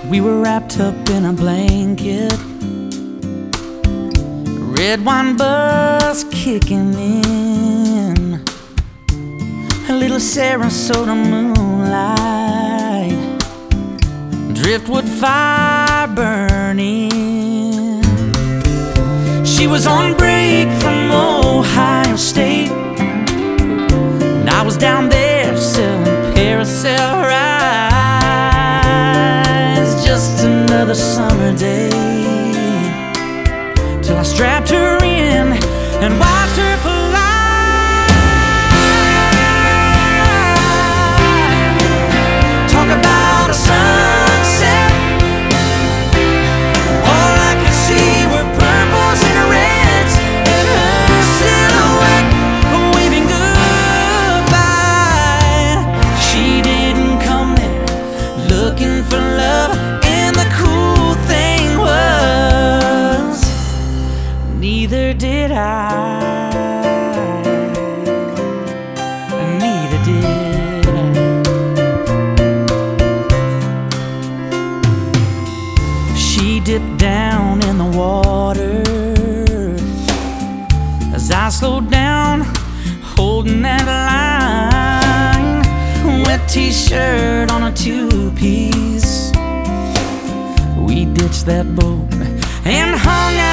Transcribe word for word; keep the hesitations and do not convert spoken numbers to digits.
We were wrapped up in a blanket, red wine buzz kicking in, a little Sarasota moonlight, driftwood fire burning. She was on break from Ohio State, and I was down there selling Paracel rides. Just another summer day, till I strapped her in and watched her fly. Talk about a sunset, all I could see were purples and reds, and her silhouette waving goodbye. She didn't come there looking for love, and the cool thing was, neither did I. Neither did I. She dipped down in the water as I slowed down, holding that line. Wet t-shirt on a two-piece, we ditched that boat and hung out